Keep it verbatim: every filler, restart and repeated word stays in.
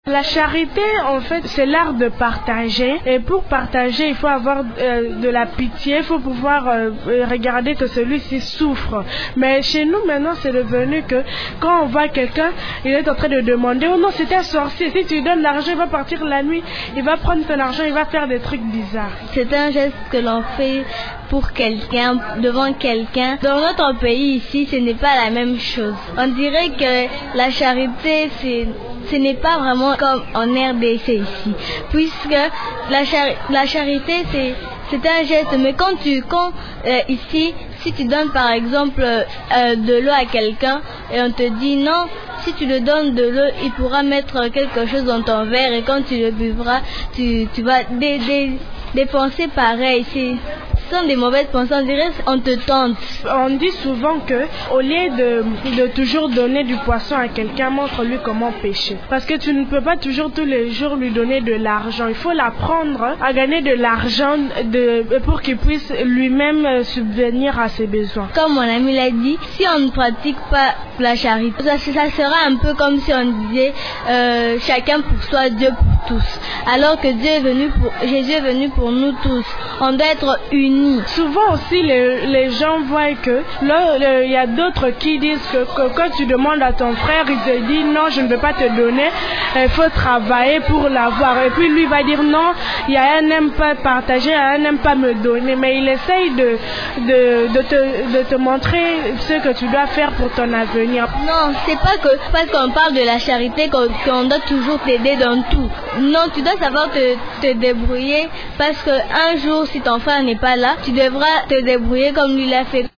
La charité, en fait, c'est l'art de partager. Et pour partager, il faut avoir euh, de la pitié, il faut pouvoir euh, regarder que celui-ci souffre. Mais chez nous, maintenant, c'est devenu que quand on voit quelqu'un, il est en train de demander, oh non, c'est un sorcier. Si tu lui donnes l'argent, il va partir la nuit, il va prendre ton argent, il va faire des trucs bizarres. C'est un geste que l'on fait pour quelqu'un, devant quelqu'un. Dans notre pays ici, ce n'est pas la même chose. On dirait que la charité, c'est, ce n'est pas vraiment comme en R D C ici, puisque la, chari- la charité, c'est, c'est un geste. Mais quand tu, quand euh, ici, si tu donnes par exemple euh, de l'eau à quelqu'un et on te dit non, si tu le donnes de l'eau, il pourra mettre quelque chose dans ton verre et quand tu le buvras, tu, tu vas dé, dé, dépenser pareil. C'est, ce sont des mauvaises pensées, on dirait on te tente. On dit souvent que au lieu de, de toujours donner du poisson à quelqu'un, montre-lui comment pêcher. Parce que tu ne peux pas toujours tous les jours lui donner de l'argent. Il faut l'apprendre à gagner de l'argent de, pour qu'il puisse lui-même subvenir à ses besoins. Comme mon ami l'a dit, si on ne pratique pas la charité, ça, ça sera un peu comme si on disait euh, chacun pour soi, Dieu pour tous. Alors que Dieu est venu pour, Jésus est venu pour nous tous. On doit être unis. Souvent aussi, les, les gens voient que là, il y a d'autres qui disent que, que quand tu demandes à ton frère, il te dit non, je ne peux pas te donner, il faut travailler pour l'avoir. Et puis lui va dire non, il y a un n'aime pas partager, il y a un n'aime pas me donner. Mais il essaye de, de, de, te, de te montrer ce que tu dois faire pour ton avenir. Non, c'est pas que parce qu'on parle de la charité qu'on, qu'on doit toujours t'aider dans tout. Non, tu dois savoir te, te débrouiller parce qu'un jour, si ton frère n'est pas là, tu devras te débrouiller comme lui l'a fait.